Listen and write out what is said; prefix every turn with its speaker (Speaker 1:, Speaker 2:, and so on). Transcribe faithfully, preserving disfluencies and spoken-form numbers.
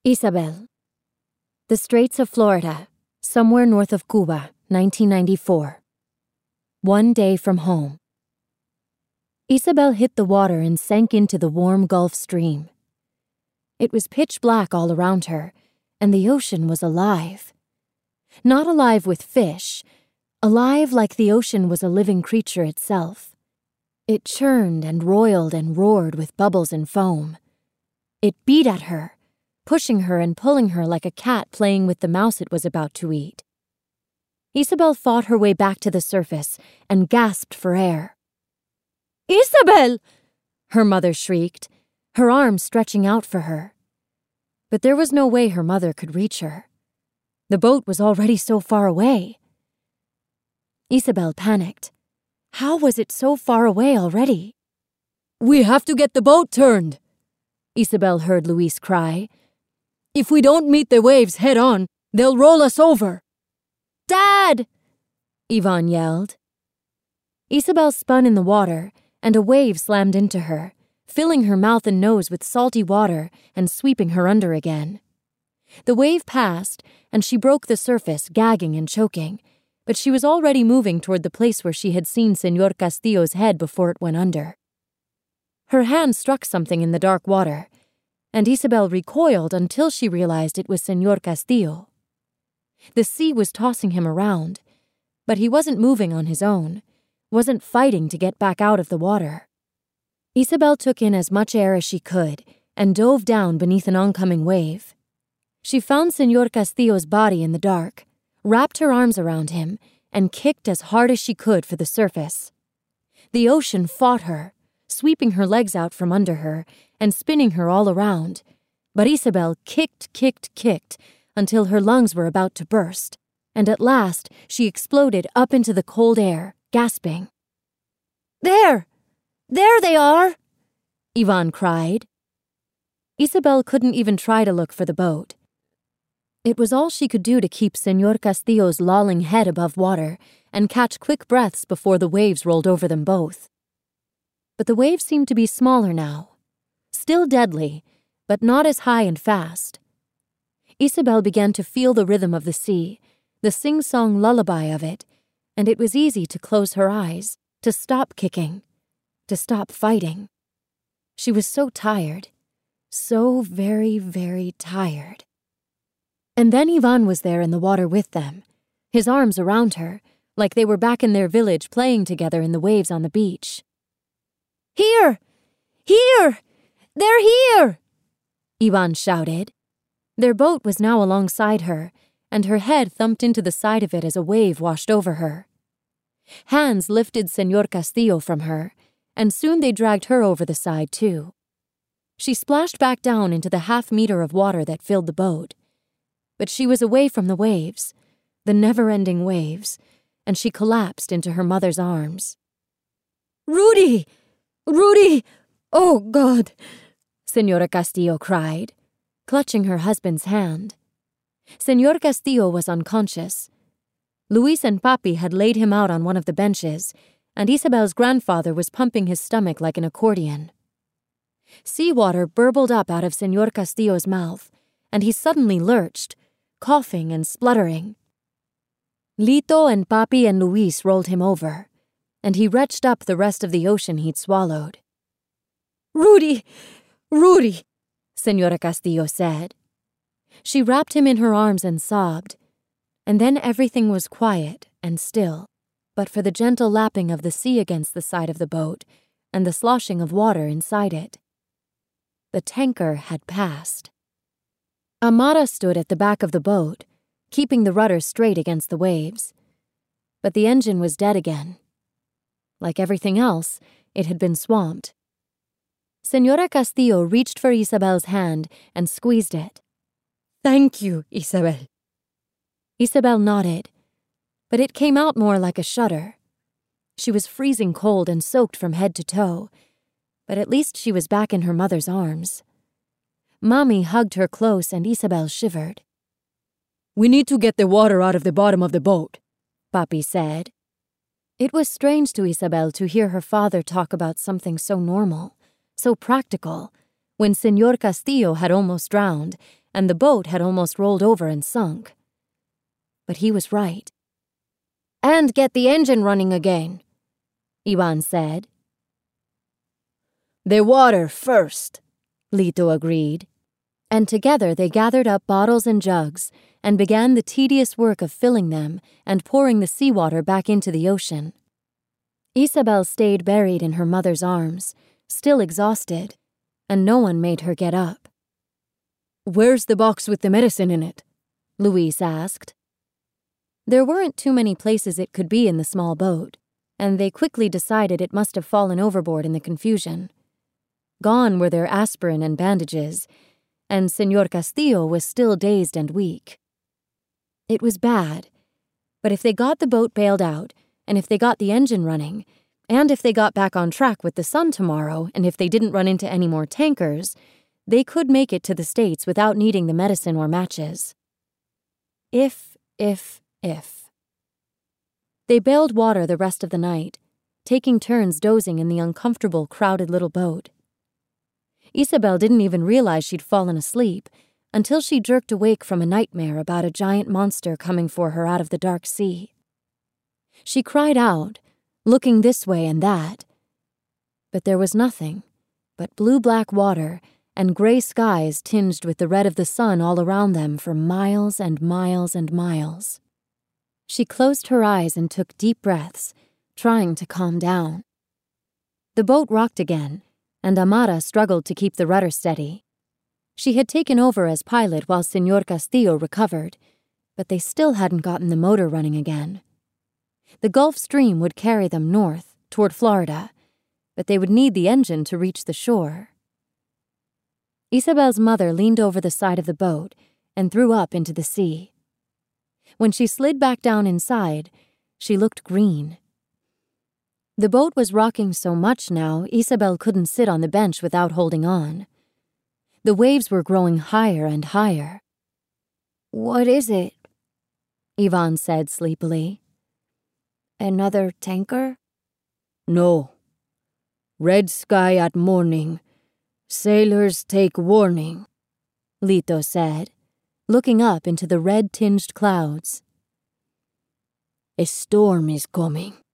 Speaker 1: Isabel. The Straits of Florida, somewhere north of Cuba, nineteen ninety-four. One day from home. Isabel hit the water and sank into the warm Gulf Stream. It was pitch black all around her, and the ocean was alive. Not alive with fish, alive like the ocean was a living creature itself. It churned and roiled and roared with bubbles and foam. It beat at her, pushing her and pulling her like a cat playing with the mouse it was about to eat. Isabel fought her way back to the surface and gasped for air. "Isabel!" her mother shrieked, her arms stretching out for her. But there was no way her mother could reach her. The boat was already so far away. Isabel panicked. How was it so far away already? "We have to get the boat turned," Isabel heard Luis cry. "If we don't meet the waves head-on, they'll roll us over." "Dad!" Ivan yelled. Isabel spun in the water, and a wave slammed into her, filling her mouth and nose with salty water and sweeping her under again. The wave passed, and she broke the surface, gagging and choking, but she was already moving toward the place where she had seen Señor Castillo's head before it went under. Her hand struck something in the dark water, and Isabel recoiled until she realized it was Señor Castillo. The sea was tossing him around, but he wasn't moving on his own, wasn't fighting to get back out of the water. Isabel took in as much air as she could and dove down beneath an oncoming wave. She found Señor Castillo's body in the dark, wrapped her arms around him, and kicked as hard as she could for the surface. The ocean fought her, sweeping her legs out from under her and spinning her all around, but Isabel kicked, kicked, kicked until her lungs were about to burst, and at last she exploded up into the cold air, gasping. "There! There they are!" Ivan cried. Isabel couldn't even try to look for the boat. It was all she could do to keep Señor Castillo's lolling head above water and catch quick breaths before the waves rolled over them both. But the waves seemed to be smaller now. Still deadly, but not as high and fast. Isabel began to feel the rhythm of the sea, the sing-song lullaby of it, and it was easy to close her eyes, to stop kicking, to stop fighting. She was so tired, so very, very tired. And then Ivan was there in the water with them, his arms around her, like they were back in their village playing together in the waves on the beach. "Here! Here! They're here!" Ivan shouted. Their boat was now alongside her, and her head thumped into the side of it as a wave washed over her. Hands lifted Señor Castillo from her, and soon they dragged her over the side too. She splashed back down into the half meter of water that filled the boat. But she was away from the waves, the never-ending waves, and she collapsed into her mother's arms. "Rudy! Rudy! Oh, God!" Señora Castillo cried, clutching her husband's hand. Señor Castillo was unconscious. Luis and Papi had laid him out on one of the benches, and Isabel's grandfather was pumping his stomach like an accordion. Seawater burbled up out of Señor Castillo's mouth, and he suddenly lurched, coughing and spluttering. Lito and Papi and Luis rolled him over, and he retched up the rest of the ocean he'd swallowed. "Rudy! Rudy!" Señora Castillo said. She wrapped him in her arms and sobbed, and then everything was quiet and still, but for the gentle lapping of the sea against the side of the boat and the sloshing of water inside it. The tanker had passed. Amara stood at the back of the boat, keeping the rudder straight against the waves. But the engine was dead again. Like everything else, it had been swamped. Señora Castillo reached for Isabel's hand and squeezed it. "Thank you, Isabel." Isabel nodded, but it came out more like a shudder. She was freezing cold and soaked from head to toe, but at least she was back in her mother's arms. Mommy hugged her close and Isabel shivered. "We need to get the water out of the bottom of the boat," Papi said. It was strange to Isabel to hear her father talk about something so normal, so practical, when Señor Castillo had almost drowned and the boat had almost rolled over and sunk. But he was right. "And get the engine running again," Ivan said. "The water first," Lito agreed, and together they gathered up bottles and jugs and began the tedious work of filling them and pouring the seawater back into the ocean. Isabel stayed buried in her mother's arms, still exhausted, and no one made her get up. "Where's the box with the medicine in it?" Luis asked. There weren't too many places it could be in the small boat, and they quickly decided it must have fallen overboard in the confusion. Gone were their aspirin and bandages, and Señor Castillo was still dazed and weak. It was bad, but if they got the boat bailed out, and if they got the engine running, and if they got back on track with the sun tomorrow, and if they didn't run into any more tankers, they could make it to the States without needing the medicine or matches. If, if, if. They bailed water the rest of the night, taking turns dozing in the uncomfortable, crowded little boat. Isabel didn't even realize she'd fallen asleep until she jerked awake from a nightmare about a giant monster coming for her out of the dark sea. She cried out, looking this way and that, but there was nothing but blue-black water and gray skies tinged with the red of the sun all around them for miles and miles and miles. She closed her eyes and took deep breaths, trying to calm down. The boat rocked again, and Amara struggled to keep the rudder steady. She had taken over as pilot while Señor Castillo recovered, but they still hadn't gotten the motor running again. The Gulf Stream would carry them north, toward Florida, but they would need the engine to reach the shore. Isabel's mother leaned over the side of the boat and threw up into the sea. When she slid back down inside, she looked green. The boat was rocking so much now, Isabel couldn't sit on the bench without holding on. The waves were growing higher and higher. "What is it?" Ivan said sleepily. "Another tanker?" "No. Red sky at morning. Sailors take warning," Lito said, looking up into the red-tinged clouds. "A storm is coming."